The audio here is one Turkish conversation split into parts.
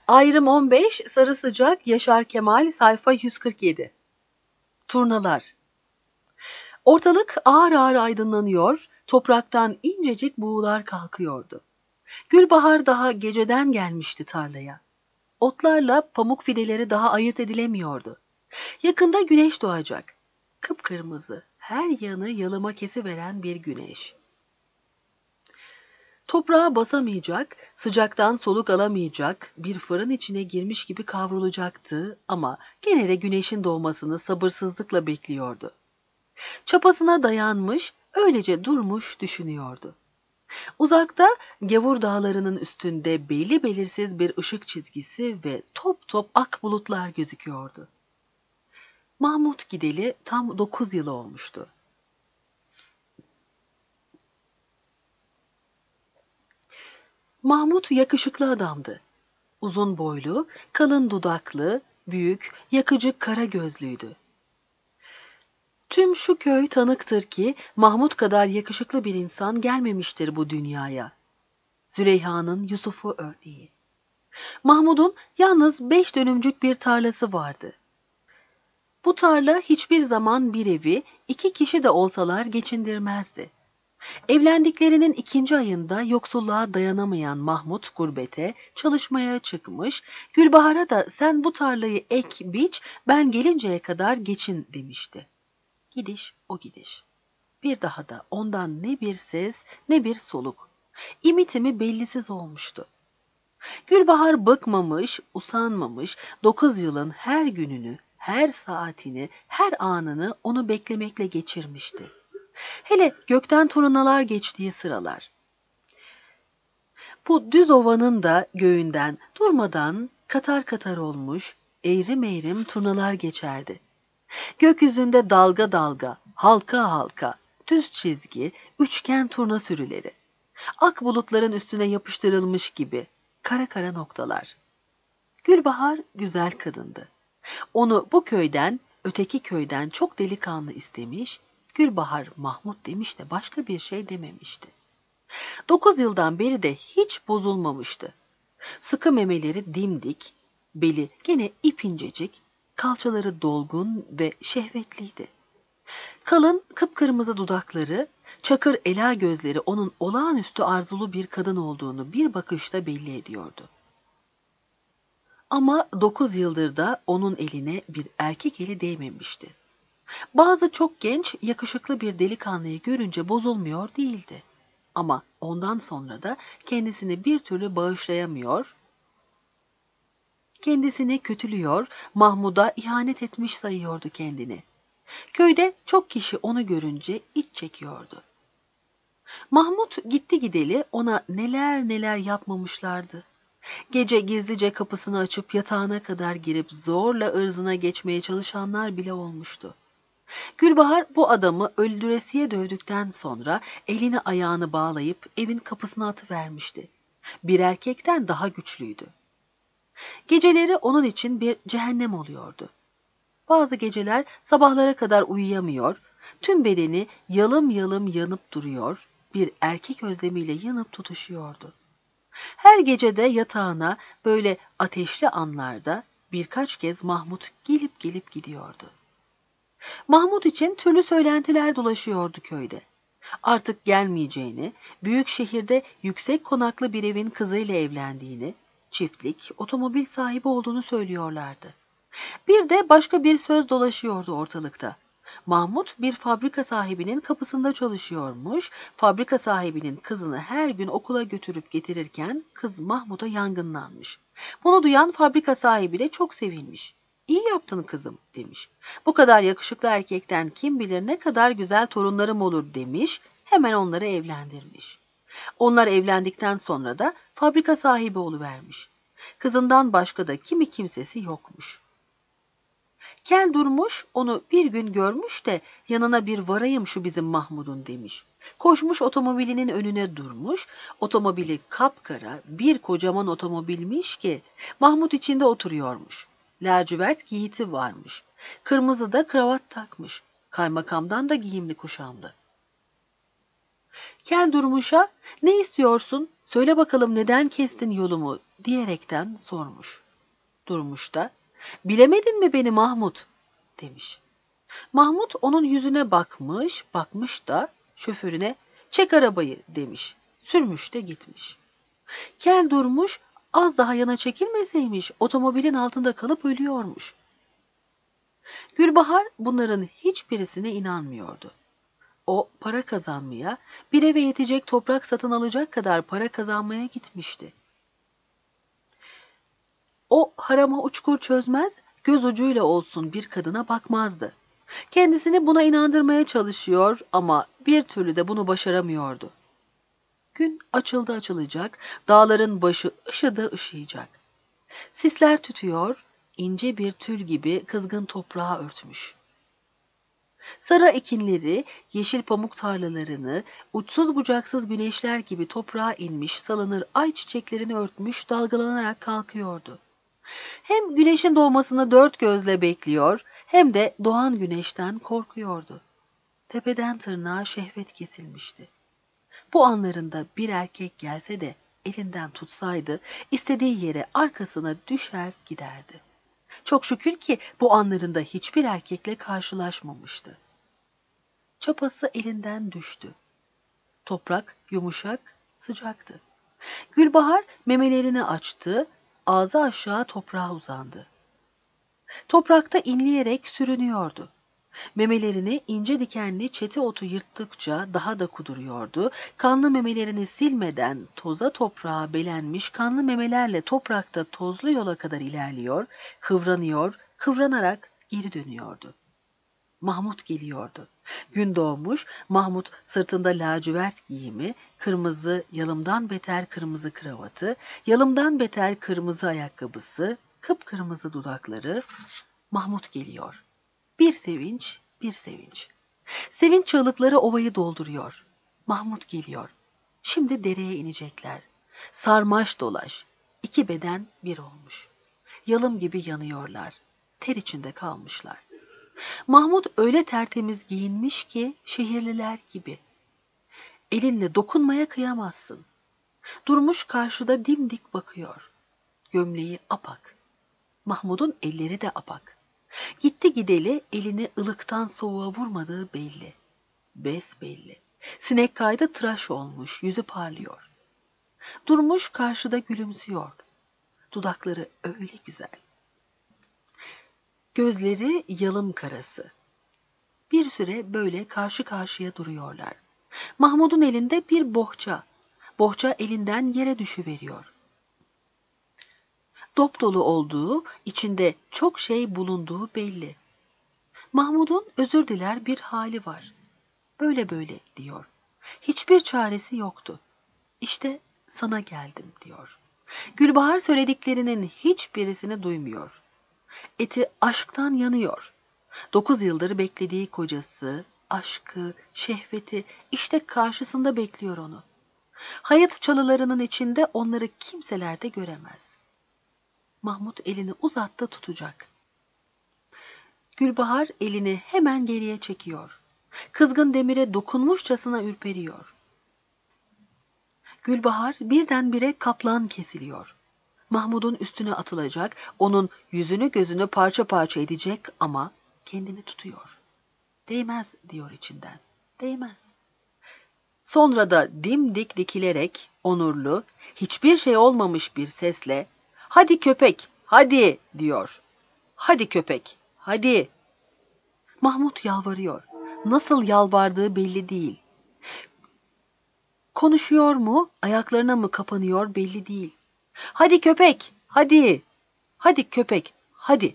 Ayrım 15, Sarı Sıcak, Yaşar Kemal, sayfa 147. Turnalar. Ortalık ağır ağır aydınlanıyor, topraktan incecik buğular kalkıyordu. Gülbahar daha geceden gelmişti tarlaya. Otlarla pamuk fideleri daha ayırt edilemiyordu. Yakında güneş doğacak. Kıpkırmızı, her yanı yalıma kesiveren bir güneş. Toprağa basamayacak, sıcaktan soluk alamayacak, bir fırın içine girmiş gibi kavrulacaktı ama gene de güneşin doğmasını sabırsızlıkla bekliyordu. Çapasına dayanmış, öylece durmuş düşünüyordu. Uzakta Gavur dağlarının üstünde belli belirsiz bir ışık çizgisi ve top top ak bulutlar gözüküyordu. Mahmut gideli tam 9 yıl olmuştu. Mahmut yakışıklı adamdı. Uzun boylu, kalın dudaklı, büyük, yakıcı kara gözlüydü. Tüm şu köy tanıktır ki Mahmut kadar yakışıklı bir insan gelmemiştir bu dünyaya. Züleyha'nın Yusuf'u örneği. Mahmud'un yalnız 5 dönümcük bir tarlası vardı. Bu tarla hiçbir zaman bir evi 2 kişi de olsalar geçindirmezdi. Evlendiklerinin 2. ayında yoksulluğa dayanamayan Mahmut gurbete çalışmaya çıkmış, Gülbahar'a da sen bu tarlayı ek biç, ben gelinceye kadar geçin demişti. Gidiş o gidiş. Bir daha da ondan ne bir ses ne bir soluk. İmitimi bellisiz olmuştu. Gülbahar bıkmamış, usanmamış, 9 yılın her gününü, her saatini, her anını onu beklemekle geçirmişti. Hele gökten turnalar geçtiği sıralar. Bu düz ovanın da göğünden durmadan katar katar olmuş, eğrim eğrim turnalar geçerdi. Gökyüzünde dalga dalga, halka halka, düz çizgi, üçgen turna sürüleri. Ak bulutların üstüne yapıştırılmış gibi, kara kara noktalar. Gülbahar güzel kadındı. Onu bu köyden, öteki köyden çok delikanlı istemiş, Gülbahar Mahmut demiş de başka bir şey dememişti. 9 yıldan beri de hiç bozulmamıştı. Sıkı memeleri dimdik, beli gene ipincecik, kalçaları dolgun ve şehvetliydi. Kalın kıpkırmızı dudakları, çakır ela gözleri onun olağanüstü arzulu bir kadın olduğunu bir bakışta belli ediyordu. Ama 9 yıldır da onun eline bir erkek eli değmemişti. Bazı çok genç, yakışıklı bir delikanlıyı görünce bozulmuyor değildi. Ama ondan sonra da kendisini bir türlü bağışlayamıyor, kendisini kötülüyor, Mahmud'a ihanet etmiş sayıyordu kendini. Köyde çok kişi onu görünce iç çekiyordu. Mahmut gitti gideli ona neler neler yapmamışlardı. Gece gizlice kapısını açıp yatağına kadar girip zorla ırzına geçmeye çalışanlar bile olmuştu. Gülbahar bu adamı öldüresiye dövdükten sonra elini ayağını bağlayıp evin kapısına atıvermişti. Bir erkekten daha güçlüydü. Geceleri onun için bir cehennem oluyordu. Bazı geceler sabahlara kadar uyuyamıyor, tüm bedeni yalım yalım yanıp duruyor, bir erkek özlemiyle yanıp tutuşuyordu. Her gecede yatağına böyle ateşli anlarda birkaç kez Mahmut gelip gelip gidiyordu. Mahmut için türlü söylentiler dolaşıyordu köyde. Artık gelmeyeceğini, büyük şehirde yüksek konaklı bir evin kızıyla evlendiğini, çiftlik, otomobil sahibi olduğunu söylüyorlardı. Bir de başka bir söz dolaşıyordu ortalıkta. Mahmut bir fabrika sahibinin kapısında çalışıyormuş, fabrika sahibinin kızını her gün okula götürüp getirirken kız Mahmut'a yangınlanmış. Bunu duyan fabrika sahibi de çok sevinmiş. İyi yaptın kızım demiş. Bu kadar yakışıklı erkekten kim bilir ne kadar güzel torunlarım olur demiş, hemen onları evlendirmiş. Onlar evlendikten sonra da fabrika sahibi oluvermiş. Kızından başka da kimi kimsesi yokmuş. Kel durmuş, onu bir gün görmüş de yanına bir varayım şu bizim Mahmud'un demiş. Koşmuş otomobilinin önüne durmuş, otomobili kapkara bir kocaman otomobilmiş ki Mahmud içinde oturuyormuş. Lacivert giyiti varmış, kırmızı da kravat takmış, kaymakamdan da giyimli kuşamdı. Kel Durmuş'a ne istiyorsun, söyle bakalım neden kestin yolumu diyerekten sormuş. Durmuş da bilemedin mi beni Mahmut demiş. Mahmut onun yüzüne bakmış, bakmış da şoförüne çek arabayı demiş. Sürmüş de gitmiş. Kel Durmuş az daha yana çekilmeseymiş otomobilin altında kalıp ölüyormuş. Gülbahar bunların hiçbirisine inanmıyordu. O para kazanmaya, bir eve yetecek toprak satın alacak kadar para kazanmaya gitmişti. O harama uçkur çözmez, göz ucuyla olsun bir kadına bakmazdı. Kendisini buna inandırmaya çalışıyor ama bir türlü de bunu başaramıyordu. Gün açıldı açılacak, dağların başı ışıdı ışıyacak. Sisler tütüyor, ince bir tül gibi kızgın toprağı örtmüş. Sarı ekinleri, yeşil pamuk tarlalarını, uçsuz bucaksız güneşler gibi toprağa inmiş salınır ay çiçeklerini örtmüş dalgalanarak kalkıyordu. Hem güneşin doğmasını dört gözle bekliyor, hem de doğan güneşten korkuyordu. Tepeden tırnağa şehvet kesilmişti. Bu anlarında bir erkek gelse de elinden tutsaydı, istediği yere arkasına düşer giderdi. Çok şükür ki bu anlarında hiçbir erkekle karşılaşmamıştı. Çapası elinden düştü. Toprak yumuşak, sıcaktı. Gülbahar memelerini açtı, ağzı aşağı toprağa uzandı. Toprakta inleyerek sürünüyordu. Memelerini ince dikenli çeti otu yırttıkça daha da kuduruyordu. Kanlı memelerini silmeden toza toprağa belenmiş kanlı memelerle toprakta tozlu yola kadar ilerliyor, kıvranıyor, kıvranarak geri dönüyordu. Mahmut geliyordu. Gün doğmuş, Mahmut sırtında lacivert giyimi, kırmızı, yalımdan beter kırmızı kravatı, yalımdan beter kırmızı ayakkabısı, kıpkırmızı dudakları. Mahmut geliyor. Bir sevinç, bir sevinç. Sevinç çığlıkları ovayı dolduruyor. Mahmut geliyor. Şimdi dereye inecekler. Sarmaş dolaş. İki beden bir olmuş. Yalım gibi yanıyorlar. Ter içinde kalmışlar. Mahmut öyle tertemiz giyinmiş ki şehirliler gibi. Elinle dokunmaya kıyamazsın. Durmuş karşıda dimdik bakıyor. Gömleği apak. Mahmud'un elleri de apak. Gitti gideli elini ılıktan soğuğa vurmadığı belli. Besbelli. Sinek kaydı tıraş olmuş, yüzü parlıyor. Durmuş karşıda gülümsüyor. Dudakları öyle güzel. Gözleri yalım karası. Bir süre böyle karşı karşıya duruyorlar. Mahmud'un elinde bir bohça. Bohça elinden yere düşüveriyor. Dop dolu olduğu, içinde çok şey bulunduğu belli. Mahmud'un özür diler bir hali var. Böyle böyle diyor. Hiçbir çaresi yoktu. İşte sana geldim diyor. Gülbahar söylediklerinin hiçbirisini duymuyor. Eti aşktan yanıyor. 9 yıldır beklediği kocası, aşkı, şehveti işte karşısında bekliyor onu. Hayat çalılarının içinde onları kimseler de göremez. Mahmut elini uzattı tutacak. Gülbahar elini hemen geriye çekiyor. Kızgın demire dokunmuşçasına ürperiyor. Gülbahar birdenbire kaplan kesiliyor. Mahmud'un üstüne atılacak, onun yüzünü gözünü parça parça edecek ama kendini tutuyor. Değmez diyor içinden, değmez. Sonra da dimdik dikilerek onurlu, hiçbir şey olmamış bir sesle "Hadi köpek, hadi!" diyor. "Hadi köpek, hadi!" Mahmut yalvarıyor. Nasıl yalvardığı belli değil. Konuşuyor mu, ayaklarına mı kapanıyor belli değil. "Hadi köpek, hadi! Hadi köpek, hadi!"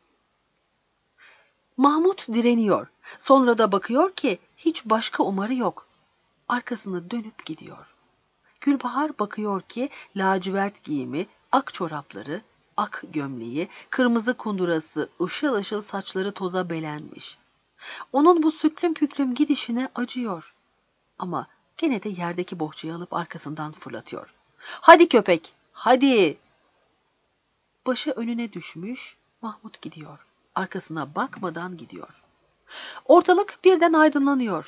Mahmut direniyor. Sonra da bakıyor ki hiç başka umarı yok. Arkasını dönüp gidiyor. Gülbahar bakıyor ki lacivert giyimi, ak çorapları, ak gömleği, kırmızı kundurası, ışıl ışıl saçları toza belenmiş. Onun bu süklüm püklüm gidişine acıyor. Ama gene de yerdeki bohçayı alıp arkasından fırlatıyor. "Hadi köpek, hadi!" Başı önüne düşmüş, Mahmut gidiyor. Arkasına bakmadan gidiyor. Ortalık birden aydınlanıyor.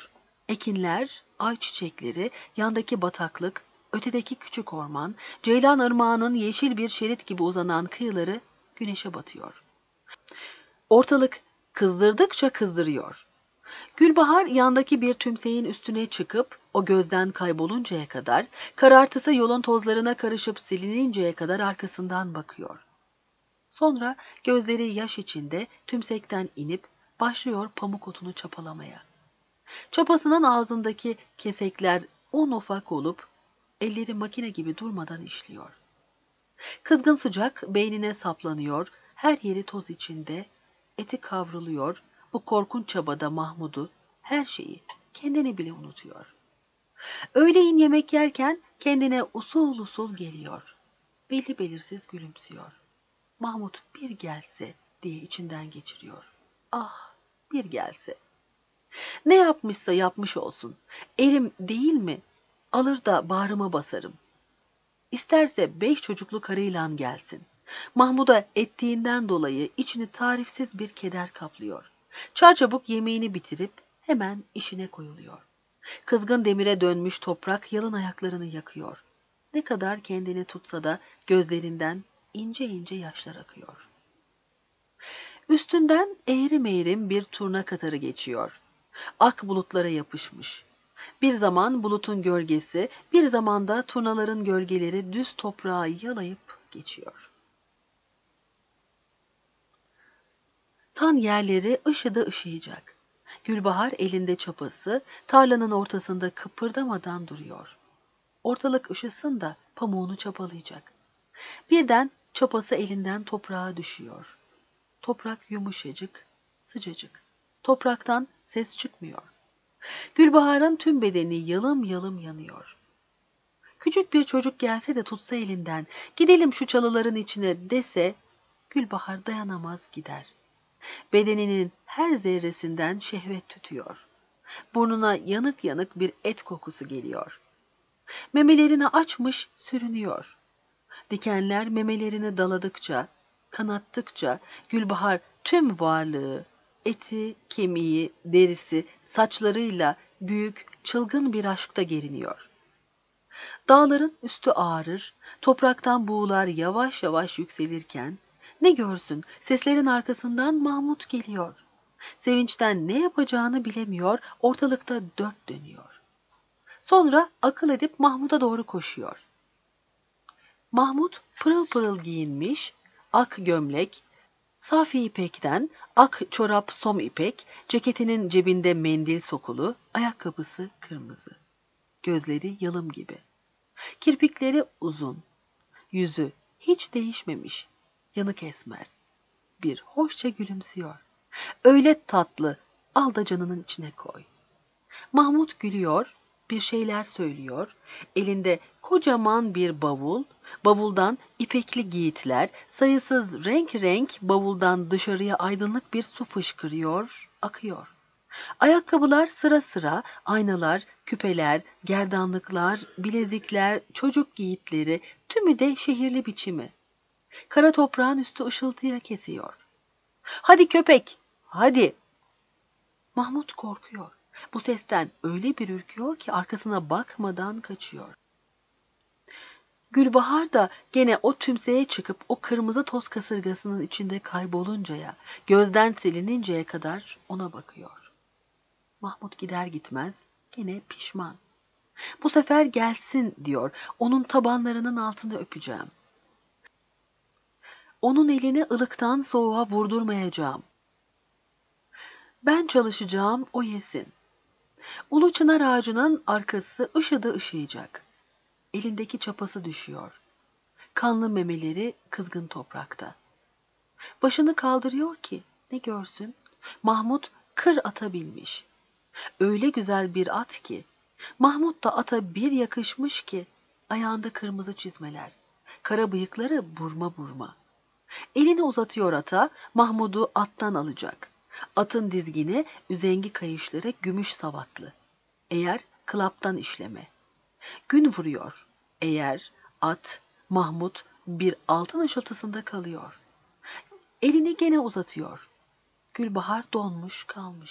Ekinler, ay çiçekleri, yandaki bataklık, ötedeki küçük orman, Ceylan Irmağı'nın yeşil bir şerit gibi uzanan kıyıları güneşe batıyor. Ortalık kızdırdıkça kızdırıyor. Gülbahar yandaki bir tümseyin üstüne çıkıp o gözden kayboluncaya kadar, karartısı yolun tozlarına karışıp silininceye kadar arkasından bakıyor. Sonra gözleri yaş içinde tümsekten inip başlıyor pamuk otunu çapalamaya. Çapasının ağzındaki kesekler un ufak olup elleri makine gibi durmadan işliyor. Kızgın sıcak beynine saplanıyor, her yeri toz içinde, eti kavruluyor. Bu korkunç çabada Mahmud'u, her şeyi, kendini bile unutuyor. Öğleyin yemek yerken kendine usul usul geliyor. Belli belirsiz gülümsüyor. Mahmud bir gelse diye içinden geçiriyor. Ah, bir gelse. Ne yapmışsa yapmış olsun. Erim değil mi? Alır da bağrıma basarım. İsterse 5 çocuklu karıyla gelsin. Mahmud'a ettiğinden dolayı içini tarifsiz bir keder kaplıyor. Çarçabuk yemeğini bitirip hemen işine koyuluyor. Kızgın demire dönmüş toprak yalın ayaklarını yakıyor. Ne kadar kendini tutsa da gözlerinden ince ince yaşlar akıyor. Üstünden eğri meğrim bir turna katarı geçiyor. Ak bulutlara yapışmış. Bir zaman bulutun gölgesi, bir zaman da turnaların gölgeleri düz toprağı yalayıp geçiyor. Tan yerleri ışıda ışıyacak. Gülbahar elinde çapası, tarlanın ortasında kıpırdamadan duruyor. Ortalık ışısın da pamuğunu çapalayacak. Birden çapası elinden toprağa düşüyor. Toprak yumuşacık, sıcacık. Topraktan ses çıkmıyor. Gülbahar'ın tüm bedeni yalım yalım yanıyor. Küçük bir çocuk gelse de tutsa elinden, gidelim şu çalıların içine dese, Gülbahar dayanamaz gider. Bedeninin her zerresinden şehvet tütüyor. Burnuna yanık yanık bir et kokusu geliyor. Memelerini açmış sürünüyor. Dikenler memelerini daladıkça, kanattıkça Gülbahar tüm varlığı, eti, kemiği, derisi, saçlarıyla büyük, çılgın bir aşkta geriniyor. Dağların üstü ağrır, topraktan buğular yavaş yavaş yükselirken, ne görsün seslerin arkasından Mahmud geliyor. Sevinçten ne yapacağını bilemiyor, ortalıkta dört dönüyor. Sonra akıl edip Mahmud'a doğru koşuyor. Mahmud pırıl pırıl giyinmiş, ak gömlek, safi ipekten, ak çorap som ipek, ceketinin cebinde mendil sokulu, ayakkabısı kırmızı. Gözleri yalım gibi. Kirpikleri uzun, yüzü hiç değişmemiş, yanık esmer. Bir hoşça gülümsüyor. Öyle tatlı, al da canının içine koy. Mahmud gülüyor, bir şeyler söylüyor. Elinde kocaman bir bavul, bavuldan ipekli giyitler, sayısız renk renk bavuldan dışarıya aydınlık bir su fışkırıyor, akıyor. Ayakkabılar sıra sıra, aynalar, küpeler, gerdanlıklar, bilezikler, çocuk giyitleri, tümü de şehirli biçimi. Kara toprağın üstü ışıltıya kesiyor. Hadi köpek, hadi! Mahmud korkuyor. Bu sesten öyle bir ürküyor ki arkasına bakmadan kaçıyor. Gülbahar da gene o tümseye çıkıp o kırmızı toz kasırgasının içinde kayboluncaya, gözden silininceye kadar ona bakıyor. Mahmud gider gitmez gene pişman. Bu sefer gelsin diyor, onun tabanlarının altında öpeceğim. Onun elini ılıktan soğuğa vurdurmayacağım. Ben çalışacağım, o yesin. Ulu çınar ağacının arkası ışıda ışıyacak. Elindeki çapası düşüyor. Kanlı memeleri kızgın toprakta. Başını kaldırıyor ki ne görsün? Mahmud kır ata binmiş. Öyle güzel bir at ki, Mahmud da ata bir yakışmış ki, ayağında kırmızı çizmeler, kara bıyıkları burma burma. Elini uzatıyor ata, Mahmud'u attan alacak. Atın dizgini, üzengi kayışları gümüş savatlı. Eğer klaptan işleme. Gün vuruyor. Eğer at, Mahmud bir altın ışıltısında kalıyor. Elini gene uzatıyor. Gülbahar donmuş kalmış.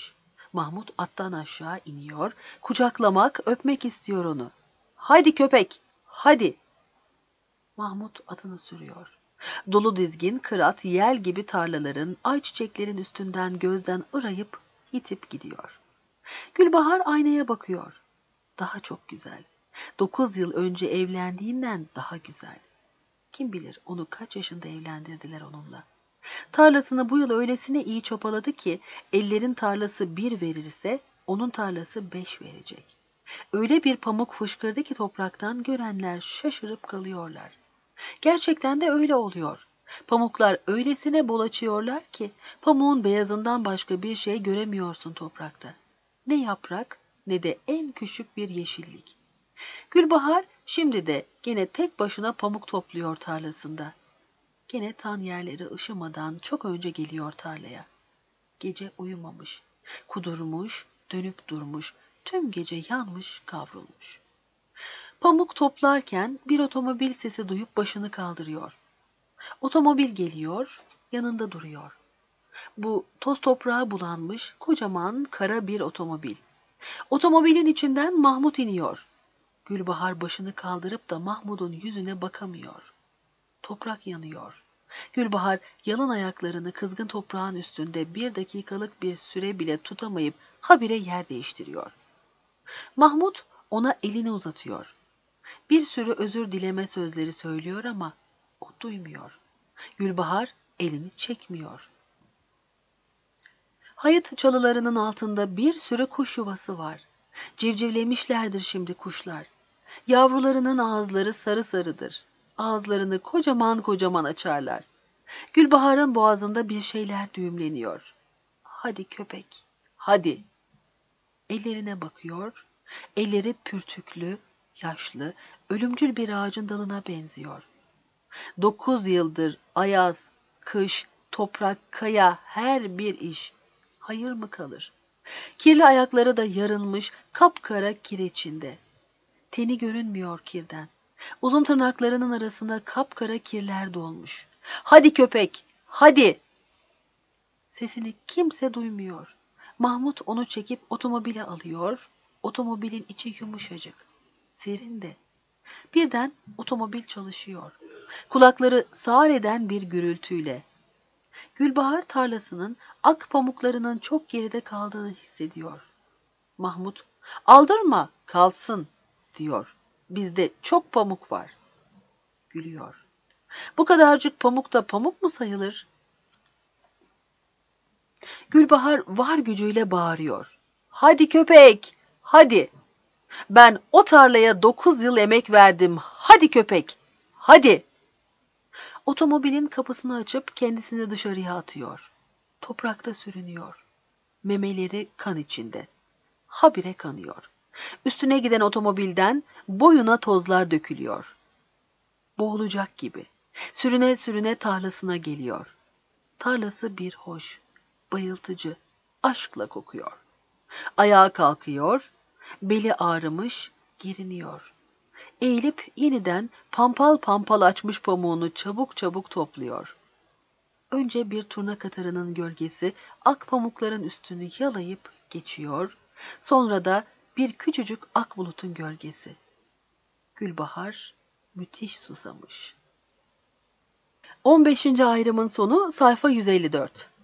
Mahmut attan aşağı iniyor, kucaklamak, öpmek istiyor onu. "Hadi köpek, hadi!" Mahmut atını sürüyor. Dolu dizgin, kırat, yel gibi tarlaların, ayçiçeklerin üstünden gözden ırayıp yitip gidiyor. Gülbahar aynaya bakıyor. Daha çok güzel. 9 yıl önce evlendiğinden daha güzel. Kim bilir onu kaç yaşında evlendirdiler onunla. Tarlasını bu yıl öylesine iyi çapaladı ki ellerin tarlası 1 verirse onun tarlası 5 verecek. Öyle bir pamuk fışkırdı ki topraktan görenler şaşırıp kalıyorlar. Gerçekten de öyle oluyor. Pamuklar öylesine bol açıyorlar ki pamuğun beyazından başka bir şey göremiyorsun toprakta. Ne yaprak ne de en küçük bir yeşillik. Gülbahar şimdi de gene tek başına pamuk topluyor tarlasında. Gene tan yerleri ışımadan çok önce geliyor tarlaya. Gece uyumamış, kudurmuş, dönüp durmuş, tüm gece yanmış, kavrulmuş. Pamuk toplarken bir otomobil sesi duyup başını kaldırıyor. Otomobil geliyor, yanında duruyor. Bu toz toprağa bulanmış, kocaman kara bir otomobil. Otomobilin içinden Mahmut iniyor. Gülbahar başını kaldırıp da Mahmud'un yüzüne bakamıyor. Toprak yanıyor. Gülbahar yalın ayaklarını kızgın toprağın üstünde 1 dakikalık bir süre bile tutamayıp habire yer değiştiriyor. Mahmud ona elini uzatıyor. Bir sürü özür dileme sözleri söylüyor ama o duymuyor. Gülbahar elini çekmiyor. Hayıt çalılarının altında bir sürü kuş yuvası var. Civcivlemişlerdir şimdi kuşlar. Yavrularının ağızları sarı sarıdır. Ağızlarını kocaman kocaman açarlar. Gülbahar'ın boğazında bir şeyler düğümleniyor. Hadi köpek, hadi. Ellerine bakıyor. Elleri pürtüklü, yaşlı, ölümcül bir ağacın dalına benziyor. 9 yıldır ayaz, kış, toprak, kaya, her bir iş. Hayır mı kalır? Kirli ayakları da yarılmış, kapkara kir içinde. Teni görünmüyor kirden. Uzun tırnaklarının arasına kapkara kirler dolmuş. Hadi köpek, hadi! Sesini kimse duymuyor. Mahmut onu çekip otomobile alıyor. Otomobilin içi yumuşacık, serin de. Birden otomobil çalışıyor. Kulakları sağır eden bir gürültüyle. Gülbahar tarlasının ak pamuklarının çok geride kaldığını hissediyor. Mahmut, aldırma, kalsın, diyor. Bizde çok pamuk var. Gülüyor. Bu kadarcık pamuk da pamuk mu sayılır? Gülbahar var gücüyle bağırıyor. Hadi köpek, hadi. Ben o tarlaya 9 yıl emek verdim. Hadi köpek, hadi. Otomobilin kapısını açıp kendisini dışarıya atıyor. Toprakta sürünüyor. Memeleri kan içinde. Habire kanıyor. Üstüne giden otomobilden boyuna tozlar dökülüyor. Boğulacak gibi. Sürüne sürüne tarlasına geliyor. Tarlası bir hoş, bayıltıcı, aşkla kokuyor. Ayağa kalkıyor, beli ağrımış, geriniyor. Eğilip yeniden pampal pampal açmış pamuğunu çabuk çabuk topluyor. Önce bir turna katarının gölgesi ak pamukların üstünü yalayıp geçiyor, sonra da bir küçücük ak bulutun gölgesi. Gülbahar müthiş susamış. 15. ayrımın sonu sayfa 154.